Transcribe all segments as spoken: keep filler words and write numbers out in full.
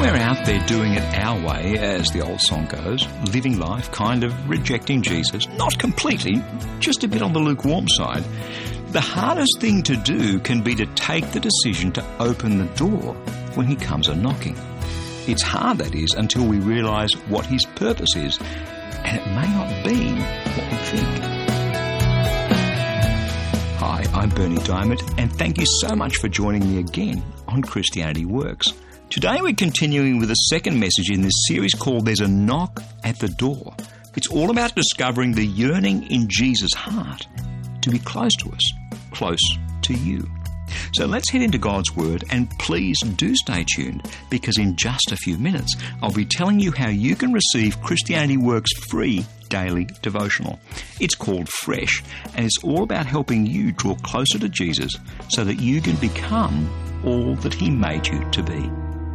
we're out there doing it our way, as the old song goes, living life, kind of rejecting Jesus, not completely, just a bit on the lukewarm side, the hardest thing to do can be to take the decision to open the door when he comes a-knocking. It's hard, that is, until we realise what his purpose is, and it may not be what we think. Hi, I'm Berni Dymet, and thank you so much for joining me again on Christianity Works. Today we're continuing with the second message in this series called There's a Knock at the Door. It's all about discovering the yearning in Jesus' heart to be close to us, close to you. So let's head into God's Word, and please do stay tuned, because in just a few minutes I'll be telling you how you can receive Christianity Works' free daily devotional. It's called Fresh, and it's all about helping you draw closer to Jesus so that you can become all that he made you to be.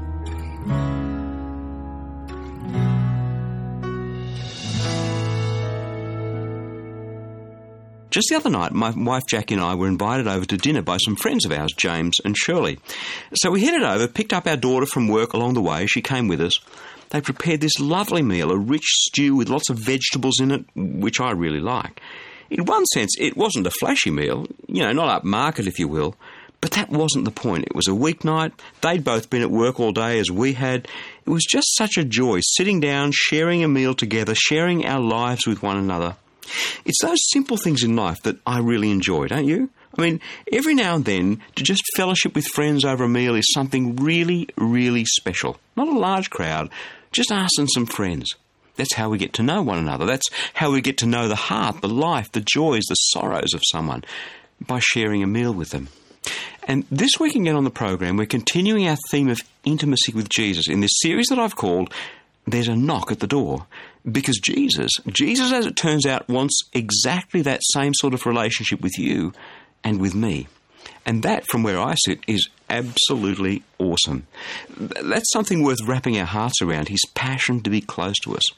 Just the other night, my wife Jackie and I were invited over to dinner by some friends of ours, James and Shirley. So we headed over, picked up our daughter from work along the way. She came with us. They prepared this lovely meal, a rich stew with lots of vegetables in it, which I really like. In one sense, it wasn't a flashy meal, you know, not upmarket, if you will, but that wasn't the point. It was a weeknight. They'd both been at work all day as we had. It was just such a joy, sitting down, sharing a meal together, sharing our lives with one another. It's those simple things in life that I really enjoy, don't you? I mean, every now and then, to just fellowship with friends over a meal is something really, really special. Not a large crowd, just us and some friends. That's how we get to know one another. That's how we get to know the heart, the life, the joys, the sorrows of someone, by sharing a meal with them. And this week again on the program, we're continuing our theme of intimacy with Jesus in this series that I've called There's a Knock at the Door. Because Jesus, Jesus, as it turns out, wants exactly that same sort of relationship with you and with me. And that, from where I sit, is absolutely awesome. That's something worth wrapping our hearts around, his passion to be close to us.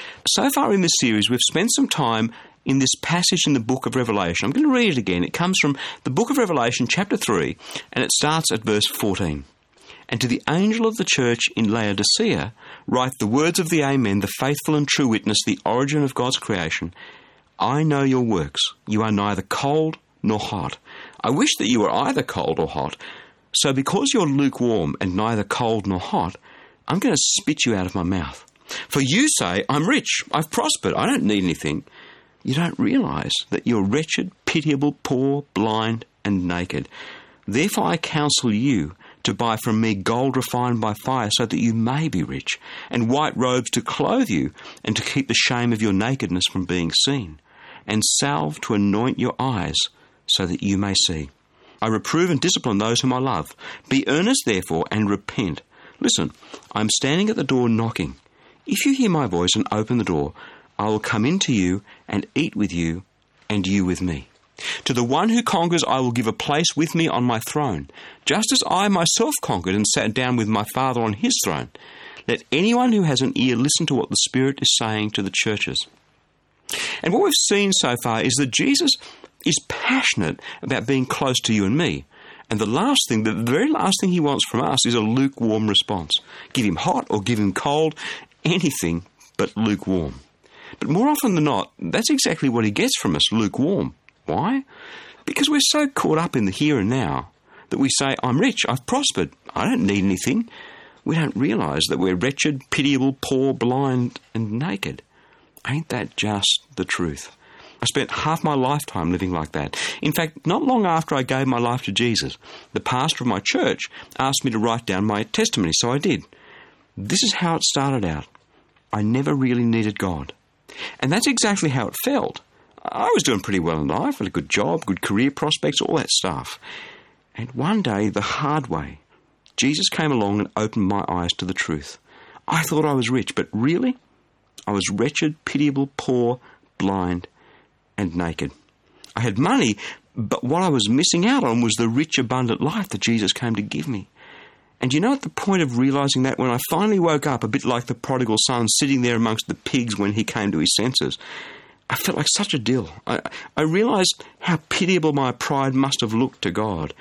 So far in this series, we've spent some time in this passage in the book of Revelation. I'm going to read it again. It comes from the book of Revelation, chapter three, and it starts at verse fourteen. And to the angel of the church in Laodicea, write the words of the Amen, the faithful and true witness, the origin of God's creation. I know your works. You are neither cold nor hot. I wish that you were either cold or hot. So because you're lukewarm and neither cold nor hot, I'm going to spit you out of my mouth. For you say, I'm rich, I've prospered, I don't need anything. You don't realize that you're wretched, pitiable, poor, blind, and naked. Therefore I counsel you to buy from me gold refined by fire so that you may be rich, and white robes to clothe you and to keep the shame of your nakedness from being seen, and salve to anoint your eyes so that you may see. I reprove and discipline those whom I love. Be earnest therefore and repent. Listen, I am standing at the door knocking. If you hear my voice and open the door, I will come in to you and eat with you and you with me. To the one who conquers I will give a place with me on my throne, just as I myself conquered and sat down with my Father on his throne. Let anyone who has an ear listen to what the Spirit is saying to the churches. And what we've seen so far is that Jesus is passionate about being close to you and me. And the last thing, the very last thing he wants from us is a lukewarm response. Give him hot or give him cold, anything but lukewarm. But more often than not, that's exactly what he gets from us, lukewarm. Why? Because we're so caught up in the here and now that we say, I'm rich, I've prospered, I don't need anything. We don't realise that we're wretched, pitiable, poor, blind, and naked. Ain't that just the truth? I spent half my lifetime living like that. In fact, not long after I gave my life to Jesus, the pastor of my church asked me to write down my testimony, so I did. This is how it started out. I never really needed God. And that's exactly how it felt. I was doing pretty well in life, had a good job, good career prospects, all that stuff. And one day, the hard way, Jesus came along and opened my eyes to the truth. I thought I was rich, but really, I was wretched, pitiable, poor, blind, and naked. I had money, but what I was missing out on was the rich, abundant life that Jesus came to give me. And you know, at the point of realising that, when I finally woke up, a bit like the prodigal son sitting there amongst the pigs when he came to his senses, I felt like such a dill. I, I realised how pitiable my pride must have looked to God.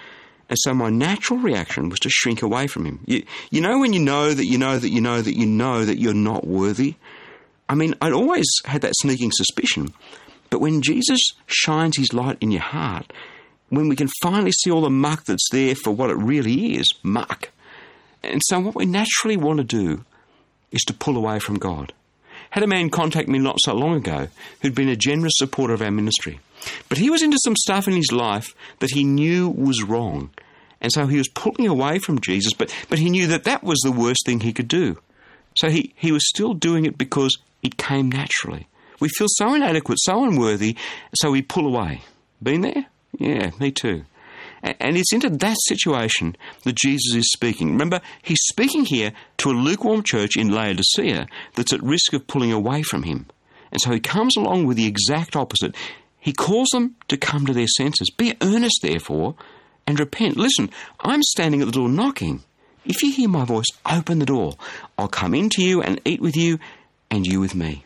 And so my natural reaction was to shrink away from him. You, you know when you know that you know that you know that you know that you're not worthy? I mean, I'd always had that sneaking suspicion. But when Jesus shines his light in your heart, when we can finally see all the muck that's there for what it really is, muck. And so what we naturally want to do is to pull away from God. Had a man contact me not so long ago who'd been a generous supporter of our ministry. But he was into some stuff in his life that he knew was wrong. And so he was pulling away from Jesus, but, but he knew that that was the worst thing he could do. So he, he was still doing it because it came naturally. We feel so inadequate, so unworthy, so we pull away. Been there? Yeah, me too. And it's into that situation that Jesus is speaking. Remember, he's speaking here to a lukewarm church in Laodicea that's at risk of pulling away from him. And so he comes along with the exact opposite. He calls them to come to their senses. Be earnest, therefore, and repent. Listen, I'm standing at the door knocking. If you hear my voice, open the door. I'll come into you and eat with you, and you with me.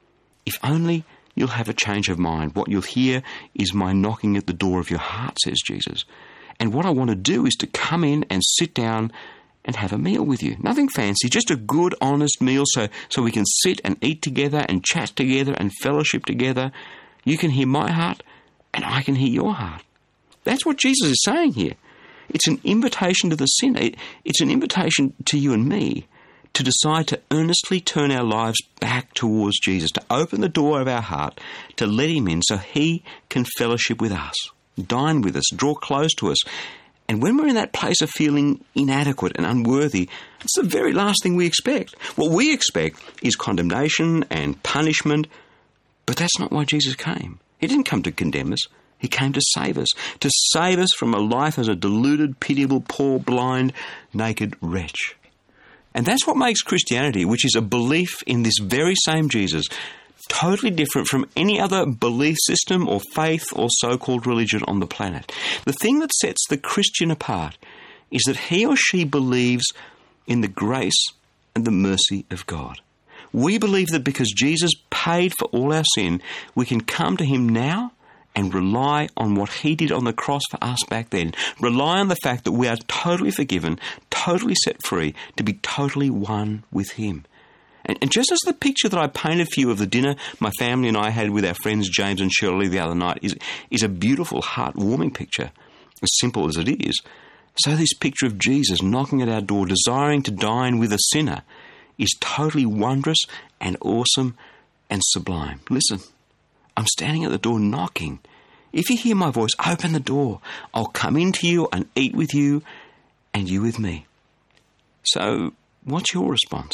If only you'll have a change of mind. What you'll hear is my knocking at the door of your heart, says Jesus. And what I want to do is to come in and sit down and have a meal with you. Nothing fancy, just a good, honest meal so, so we can sit and eat together and chat together and fellowship together. You can hear my heart and I can hear your heart. That's what Jesus is saying here. It's an invitation to the sinner. It, it's an invitation to you and me to decide to earnestly turn our lives back towards Jesus, to open the door of our heart, to let him in so he can fellowship with us, dine with us, draw close to us. And when we're in that place of feeling inadequate and unworthy, it's the very last thing we expect. What we expect is condemnation and punishment, but that's not why Jesus came. He didn't come to condemn us. He came to save us, to save us from a life as a deluded, pitiable, poor, blind, naked wretch. And that's what makes Christianity, which is a belief in this very same Jesus, totally different from any other belief system or faith or so-called religion on the planet. The thing that sets the Christian apart is that he or she believes in the grace and the mercy of God. We believe that because Jesus paid for all our sin, we can come to him now and rely on what he did on the cross for us back then. Rely on the fact that we are totally forgiven, totally set free, to be totally one with him. And, and just as the picture that I painted for you of the dinner my family and I had with our friends James and Shirley the other night is, is a beautiful, heart-warming picture, as simple as it is, so this picture of Jesus knocking at our door, desiring to dine with a sinner, is totally wondrous and awesome and sublime. Listen. I'm standing at the door knocking. If you hear my voice, open the door. I'll come into you and eat with you and you with me. So, what's your response?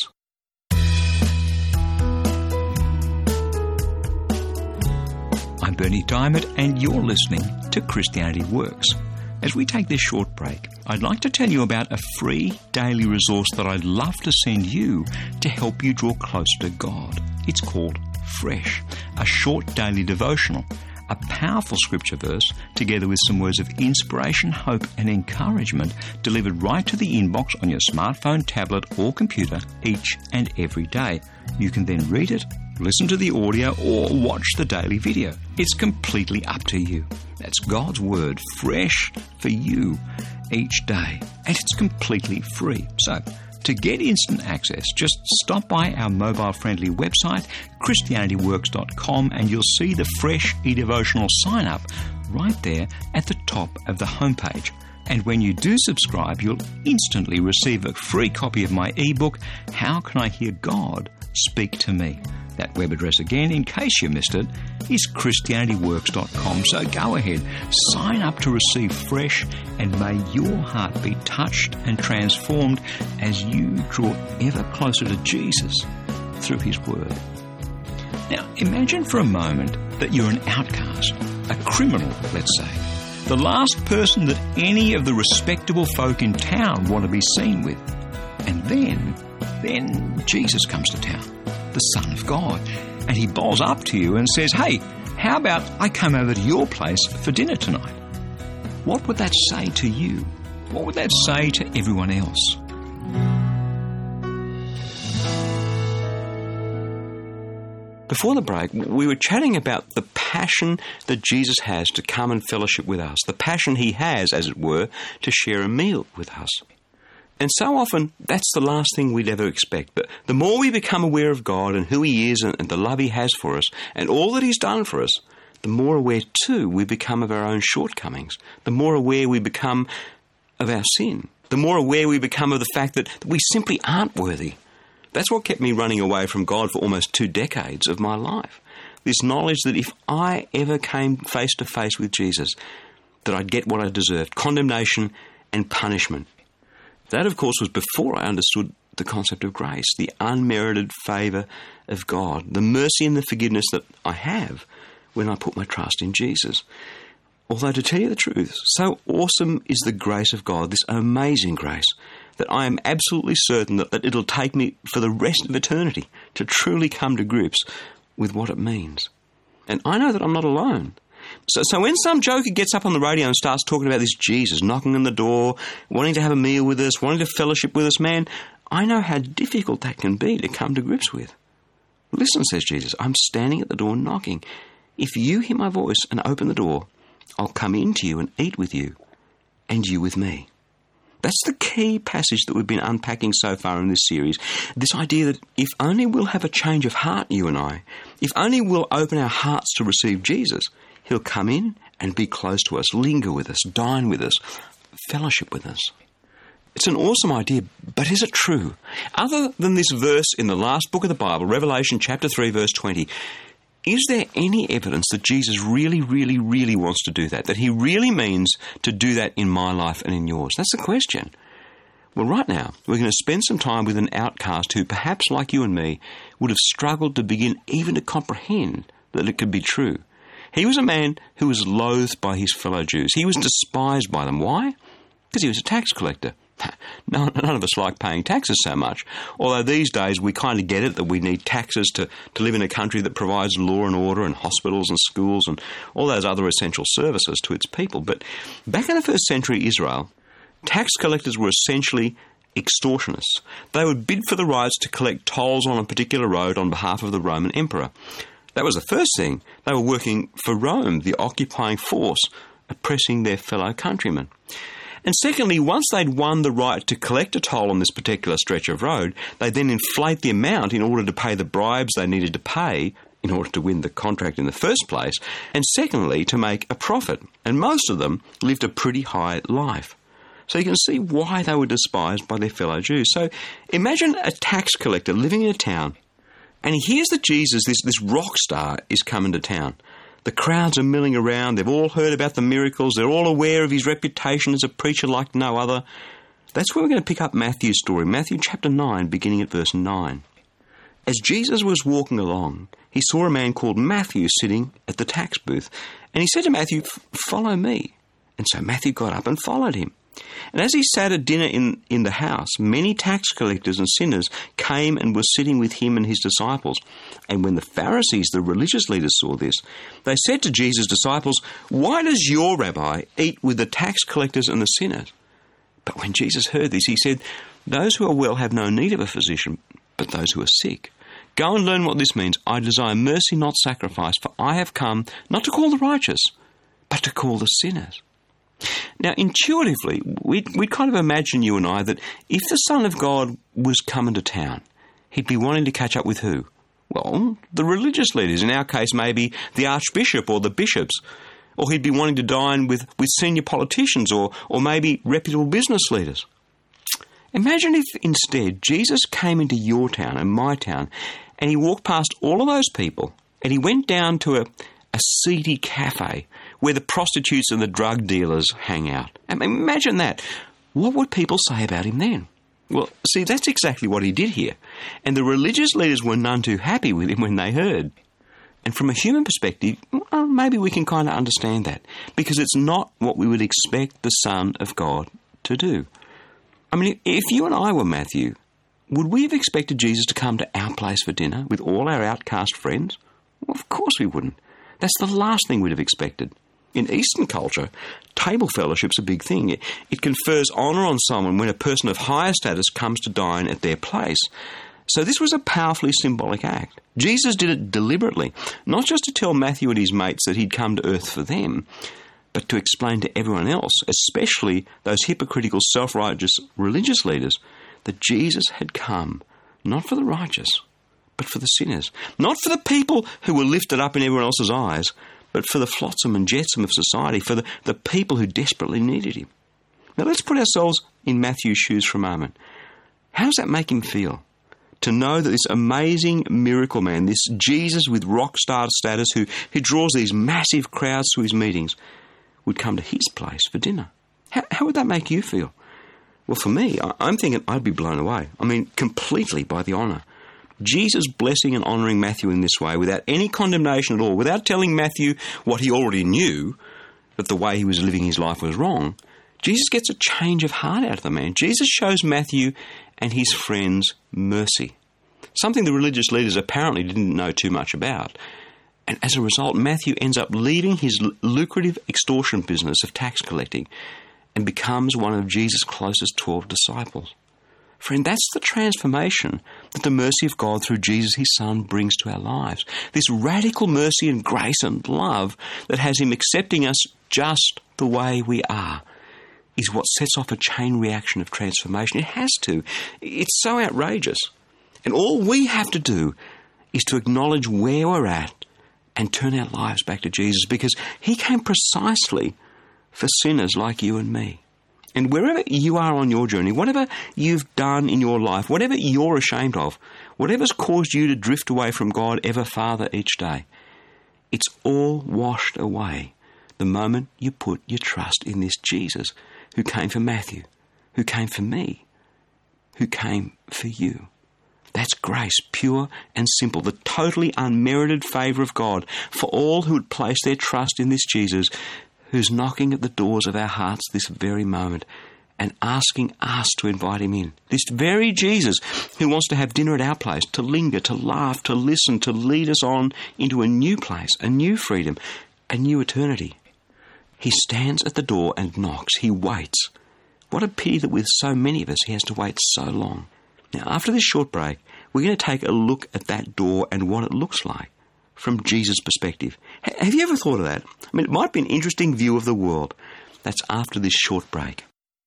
I'm Bernie Diamond and you're listening to Christianity Works. As we take this short break, I'd like to tell you about a free daily resource that I'd love to send you to help you draw closer to God. It's called Fresh, a short daily devotional, a powerful scripture verse, together with some words of inspiration, hope and encouragement delivered right to the inbox on your smartphone, tablet or computer each and every day. You can then read it, listen to the audio or watch the daily video. It's completely up to you. That's God's Word, fresh for you each day. And it's completely free. So, to get instant access, just stop by our mobile-friendly website, Christianity Works dot com, and you'll see the Fresh eDevotional sign-up right there at the top of the homepage. And when you do subscribe, you'll instantly receive a free copy of my ebook, How Can I Hear God Speak to Me? That web address again, in case you missed it, is Christianity Works dot com. So go ahead, sign up to receive Fresh, and may your heart be touched and transformed as you draw ever closer to Jesus through his Word. Now, imagine for a moment that you're an outcast, a criminal, let's say, the last person that any of the respectable folk in town want to be seen with. And then, then Jesus comes to town, the Son of God, and he bowls up to you and says, "Hey, how about I come over to your place for dinner tonight?" What would that say to you? What would that say to everyone else? Before the break, we were chatting about the passion that Jesus has to come and fellowship with us, the passion he has, as it were, to share a meal with us. And so often, that's the last thing we'd ever expect. But the more we become aware of God and who he is and, and the love he has for us and all that he's done for us, the more aware, too, we become of our own shortcomings, the more aware we become of our sin, the more aware we become of the fact that we simply aren't worthy. That's what kept me running away from God for almost two decades of my life. This knowledge that if I ever came face to face with Jesus, that I'd get what I deserved, condemnation and punishment. That, of course, was before I understood the concept of grace, the unmerited favour of God, the mercy and the forgiveness that I have when I put my trust in Jesus. Although, to tell you the truth, so awesome is the grace of God, this amazing grace, that I am absolutely certain that, that it'll take me for the rest of eternity to truly come to grips with what it means. And I know that I'm not alone. So, so when some joker gets up on the radio and starts talking about this Jesus, knocking on the door, wanting to have a meal with us, wanting to fellowship with us, man, I know how difficult that can be to come to grips with. Listen, says Jesus, I'm standing at the door knocking. If you hear my voice and open the door, I'll come into you and eat with you, and you with me. That's the key passage that we've been unpacking so far in this series. This idea that if only we'll have a change of heart, you and I, if only we'll open our hearts to receive Jesus, he'll come in and be close to us, linger with us, dine with us, fellowship with us. It's an awesome idea, but is it true? Other than this verse in the last book of the Bible, Revelation chapter three, verse twenty, is there any evidence that Jesus really, really, really wants to do that, that he really means to do that in my life and in yours? That's the question. Well, right now, we're going to spend some time with an outcast who, perhaps like you and me, would have struggled to begin even to comprehend that it could be true. He was a man who was loathed by his fellow Jews. He was despised by them. Why? Because he was a tax collector. None, none of us like paying taxes so much, although these days we kind of get it that we need taxes to, to live in a country that provides law and order and hospitals and schools and all those other essential services to its people. But back in the first century Israel, tax collectors were essentially extortionists. They would bid for the rights to collect tolls on a particular road on behalf of the Roman emperor. That was the first thing. They were working for Rome, the occupying force, oppressing their fellow countrymen. And secondly, once they'd won the right to collect a toll on this particular stretch of road, they'd then inflate the amount in order to pay the bribes they needed to pay in order to win the contract in the first place, and secondly, to make a profit. And most of them lived a pretty high life. So you can see why they were despised by their fellow Jews. So imagine a tax collector living in a town, and he hears that Jesus, this, this rock star, is coming to town. The crowds are milling around. They've all heard about the miracles. They're all aware of his reputation as a preacher like no other. That's where we're going to pick up Matthew's story, Matthew chapter nine, beginning at verse nine. As Jesus was walking along, he saw a man called Matthew sitting at the tax booth, and he said to Matthew, "Follow me." And so Matthew got up and followed him. And as he sat at dinner in, in the house, many tax collectors and sinners came and were sitting with him and his disciples. And when the Pharisees, the religious leaders, saw this, they said to Jesus' disciples, "Why does your rabbi eat with the tax collectors and the sinners?" But when Jesus heard this, he said, "Those who are well have no need of a physician, but those who are sick. Go and learn what this means. I desire mercy, not sacrifice, for I have come not to call the righteous, but to call the sinners." Now, intuitively, we'd, we'd kind of imagine, you and I, that if the Son of God was coming to town, he'd be wanting to catch up with who? Well, the religious leaders, in our case maybe the archbishop or the bishops, or he'd be wanting to dine with, with senior politicians or, or maybe reputable business leaders. Imagine if instead Jesus came into your town and my town and he walked past all of those people and he went down to a, a seedy cafe where the prostitutes and the drug dealers hang out. I mean, imagine that. What would people say about him then? Well, see, that's exactly what he did here. And the religious leaders were none too happy with him when they heard. And from a human perspective, well, maybe we can kind of understand that, because it's not what we would expect the Son of God to do. I mean, if you and I were Matthew, would we have expected Jesus to come to our place for dinner with all our outcast friends? Well, of course we wouldn't. That's the last thing we'd have expected. In Eastern culture, table fellowship's a big thing. It, it confers honour on someone when a person of higher status comes to dine at their place. So this was a powerfully symbolic act. Jesus did it deliberately, not just to tell Matthew and his mates that he'd come to earth for them, but to explain to everyone else, especially those hypocritical, self-righteous religious leaders, that Jesus had come not for the righteous, but for the sinners. Not for the people who were lifted up in everyone else's eyes, but for the flotsam and jetsam of society, for the, the people who desperately needed him. Now let's put ourselves in Matthew's shoes for a moment. How does that make him feel? To know that this amazing miracle man, this Jesus with rock star status who, who draws these massive crowds to his meetings, would come to his place for dinner. How, how would that make you feel? Well, for me, I, I'm thinking I'd be blown away. I mean, completely by the honour. Jesus blessing and honouring Matthew in this way without any condemnation at all, without telling Matthew what he already knew, that the way he was living his life was wrong. Jesus gets a change of heart out of the man. Jesus shows Matthew and his friends mercy, something the religious leaders apparently didn't know too much about. And as a result, Matthew ends up leaving his lucrative extortion business of tax collecting and becomes one of Jesus' closest twelve disciples. Friend, that's the transformation that the mercy of God through Jesus, his Son, brings to our lives. This radical mercy and grace and love that has him accepting us just the way we are is what sets off a chain reaction of transformation. It has to. It's so outrageous. And all we have to do is to acknowledge where we're at and turn our lives back to Jesus, because he came precisely for sinners like you and me. And wherever you are on your journey, whatever you've done in your life, whatever you're ashamed of, whatever's caused you to drift away from God ever farther each day, it's all washed away the moment you put your trust in this Jesus who came for Matthew, who came for me, who came for you. That's grace, pure and simple, the totally unmerited favour of God for all who would place their trust in this Jesus who's knocking at the doors of our hearts this very moment and asking us to invite him in. This very Jesus who wants to have dinner at our place, to linger, to laugh, to listen, to lead us on into a new place, a new freedom, a new eternity. He stands at the door and knocks. He waits. What a pity that with so many of us he has to wait so long. Now, after this short break, we're going to take a look at that door and what it looks like from Jesus' perspective. H- have you ever thought of that? I mean, it might be an interesting view of the world. That's after this short break.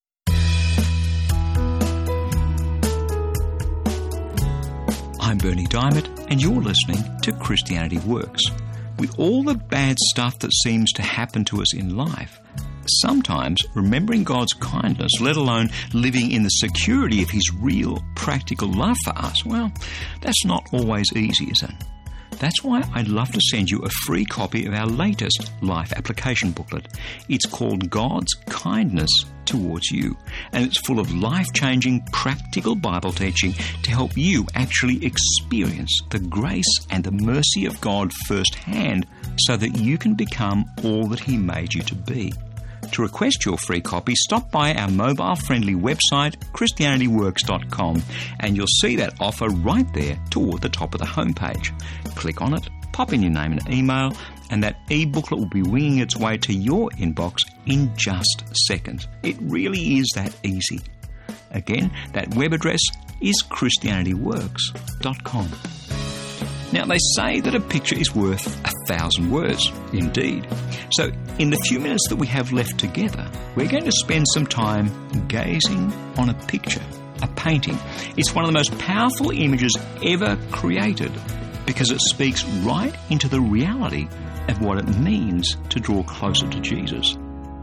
I'm Bernie Diamond, and you're listening to Christianity Works. With all the bad stuff that seems to happen to us in life, sometimes remembering God's kindness, let alone living in the security of his real, practical love for us, well, that's not always easy, is it? That's why I'd love to send you a free copy of our latest life application booklet. It's called God's Kindness Towards You, and it's full of life-changing, practical Bible teaching to help you actually experience the grace and the mercy of God firsthand so that you can become all that he made you to be. To request your free copy, stop by our mobile-friendly website, Christianity Works dot com, and you'll see that offer right there toward the top of the homepage. Click on it, pop in your name and email, and that e-booklet will be winging its way to your inbox in just seconds. It really is that easy. Again, that web address is Christianity Works dot com. Now, they say that a picture is worth a thousand words. Indeed. So, in the few minutes that we have left together, we're going to spend some time gazing on a picture, a painting. It's one of the most powerful images ever created because it speaks right into the reality of what it means to draw closer to Jesus.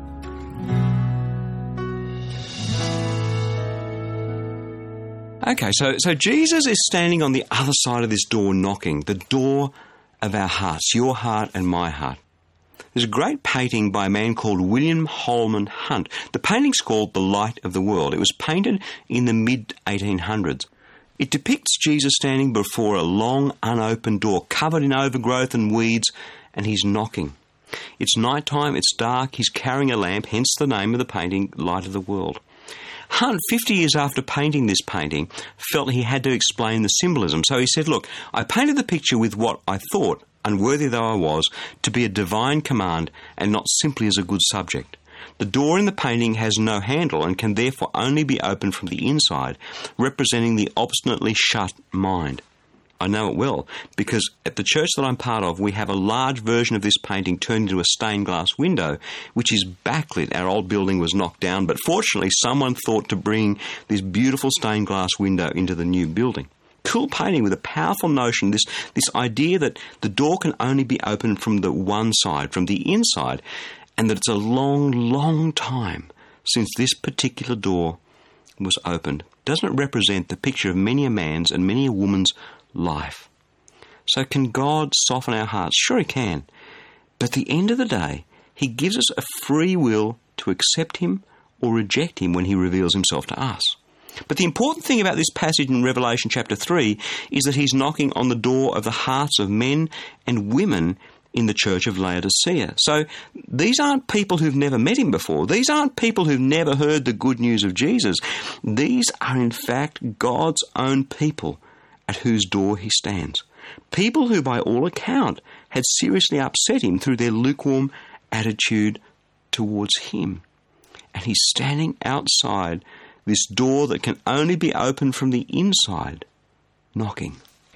Okay, so, so Jesus is standing on the other side of this door knocking, the door of our hearts, your heart and my heart. There's a great painting by a man called William Holman Hunt. The painting's called The Light of the World. It was painted in the mid eighteen hundreds. It depicts Jesus standing before a long, unopened door, covered in overgrowth and weeds, and he's knocking. It's night time, it's dark, he's carrying a lamp, hence the name of the painting, Light of the World. Hunt, fifty years after painting this painting, felt he had to explain the symbolism. So he said, look, I painted the picture with what I thought, unworthy though I was, to be a divine command and not simply as a good subject. The door in the painting has no handle and can therefore only be opened from the inside, representing the obstinately shut mind. I know it well, because at the church that I'm part of, we have a large version of this painting turned into a stained glass window, which is backlit. Our old building was knocked down, but fortunately someone thought to bring this beautiful stained glass window into the new building. Cool painting with a powerful notion, this, this idea that the door can only be opened from the one side, from the inside, and that it's a long, long time since this particular door was opened. Doesn't it represent the picture of many a man's and many a woman's life? So can God soften our hearts? Sure he can. But at the end of the day, he gives us a free will to accept him or reject him when he reveals himself to us. But the important thing about this passage in Revelation chapter three is that he's knocking on the door of the hearts of men and women in the church of Laodicea. So these aren't people who've never met him before. These aren't people who've never heard the good news of Jesus. These are in fact God's own people at whose door he stands. People who by all account had seriously upset him through their lukewarm attitude towards him. And he's standing outside this door that can only be opened from the inside, knocking.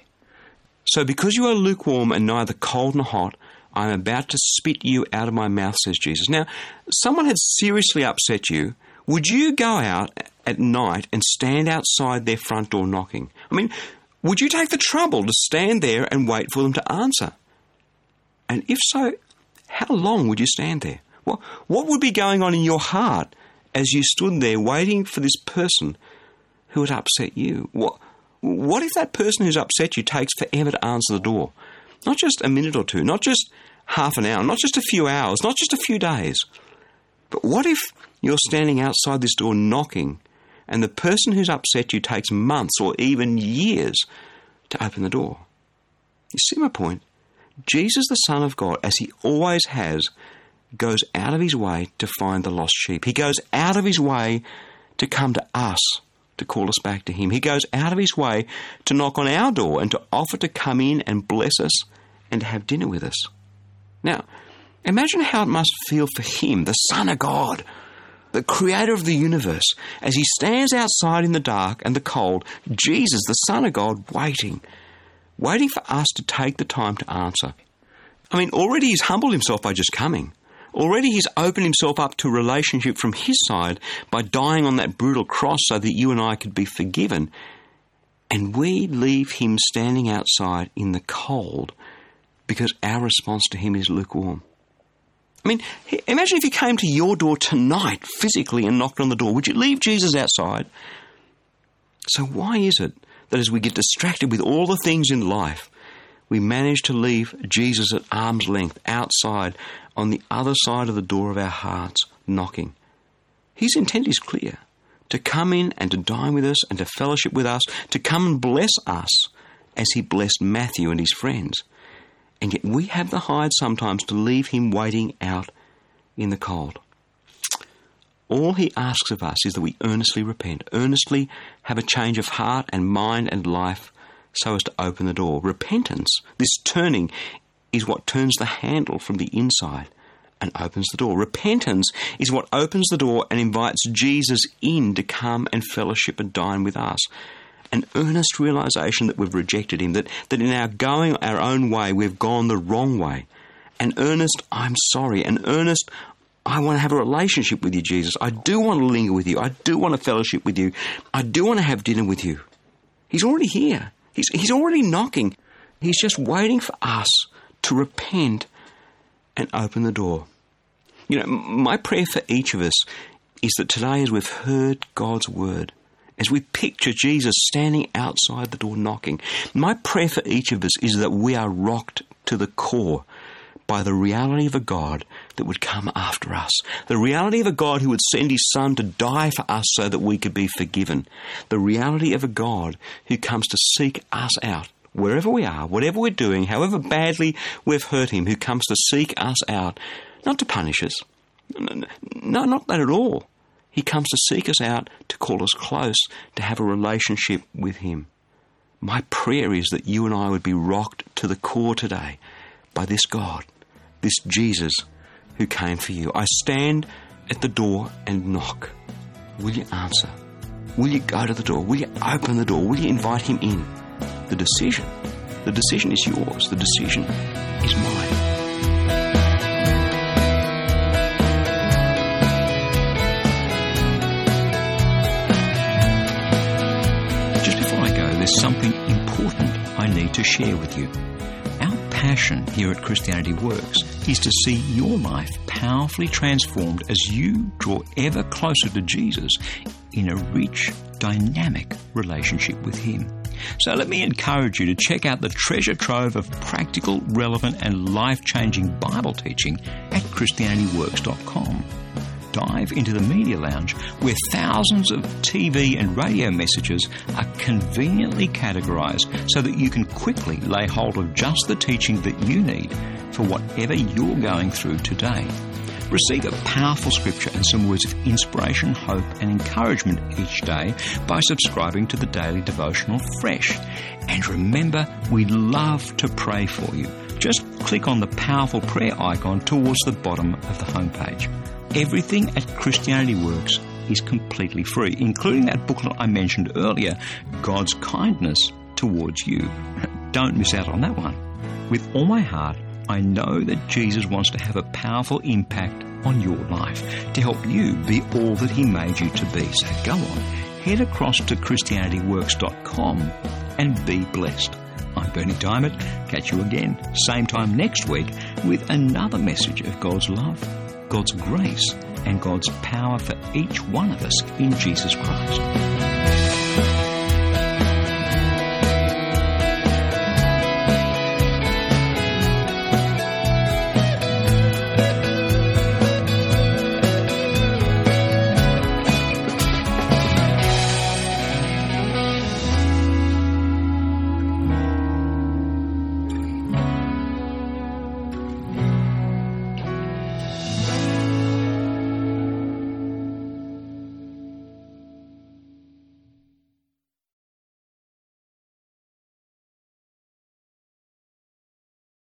So because you are lukewarm and neither cold nor hot, I am about to spit you out of my mouth, says Jesus. Now, someone had seriously upset you. Would you go out at night and stand outside their front door knocking? I mean, would you take the trouble to stand there and wait for them to answer? And if so, how long would you stand there? What, what would be going on in your heart as you stood there waiting for this person who had upset you? What, what if that person who's upset you takes forever to answer the door? Not just a minute or two, not just half an hour, not just a few hours, not just a few days. But what if you're standing outside this door knocking and the person who's upset you takes months or even years to open the door? You see my point? Jesus, the Son of God, as he always has, goes out of his way to find the lost sheep. He goes out of his way to come to us, to call us back to him. He goes out of his way to knock on our door and to offer to come in and bless us and to have dinner with us. Now, imagine how it must feel for him, the Son of God, the creator of the universe, as he stands outside in the dark and the cold, Jesus, the Son of God, waiting, waiting for us to take the time to answer. I mean, already he's humbled himself by just coming. Already he's opened himself up to a relationship from his side by dying on that brutal cross so that you and I could be forgiven. And we leave him standing outside in the cold because our response to him is lukewarm. I mean, imagine if he came to your door tonight physically and knocked on the door. Would you leave Jesus outside? So why is it that as we get distracted with all the things in life, we manage to leave Jesus at arm's length outside on the other side of the door of our hearts, knocking? His intent is clear, to come in and to dine with us and to fellowship with us, to come and bless us as he blessed Matthew and his friends. And yet we have the hide sometimes to leave him waiting out in the cold. All he asks of us is that we earnestly repent, earnestly have a change of heart and mind and life so as to open the door. Repentance, this turning, is what turns the handle from the inside and opens the door. Repentance is what opens the door and invites Jesus in to come and fellowship and dine with us. An earnest realization that we've rejected him, that, that in our going our own way, we've gone the wrong way. An earnest, I'm sorry. An earnest, I want to have a relationship with you, Jesus. I do want to linger with you. I do want to fellowship with you. I do want to have dinner with you. He's already here. He's, he's already knocking. He's just waiting for us to repent and open the door. You know, my prayer for each of us is that today, as we've heard God's word, as we picture Jesus standing outside the door knocking, my prayer for each of us is that we are rocked to the core by the reality of a God that would come after us, the reality of a God who would send his Son to die for us so that we could be forgiven, the reality of a God who comes to seek us out, wherever we are, whatever we're doing, however badly we've hurt him, who comes to seek us out, not to punish us. No, not that at all. He comes to seek us out, to call us close, to have a relationship with him. My prayer is that you and I would be rocked to the core today by this God, this Jesus who came for you. I stand at the door and knock. Will you answer? Will you go to the door? Will you open the door? Will you invite him in? The decision, the decision is yours. The decision is mine. Just before I go, there's something important I need to share with you. Our passion here at Christianity Works is to see your life powerfully transformed as you draw ever closer to Jesus in a rich, dynamic relationship with him. So let me encourage you to check out the treasure trove of practical, relevant and life-changing Bible teaching at Christianity Works dot com. Dive into the Media Lounge, where thousands of T V and radio messages are conveniently categorised so that you can quickly lay hold of just the teaching that you need for whatever you're going through today. Receive a powerful scripture and some words of inspiration, hope and encouragement each day by subscribing to the daily devotional Fresh. And remember, we'd love to pray for you. Just click on the powerful prayer icon towards the bottom of the homepage. Everything at Christianity Works is completely free, including that booklet I mentioned earlier, God's Kindness Towards You. Don't miss out on that one. With all my heart, I know that Jesus wants to have a powerful impact on your life to help you be all that he made you to be. So go on, head across to Christianity Works dot com and be blessed. I'm Berni Dymet. Catch you again, same time next week, with another message of God's love, God's grace, and God's power for each one of us in Jesus Christ.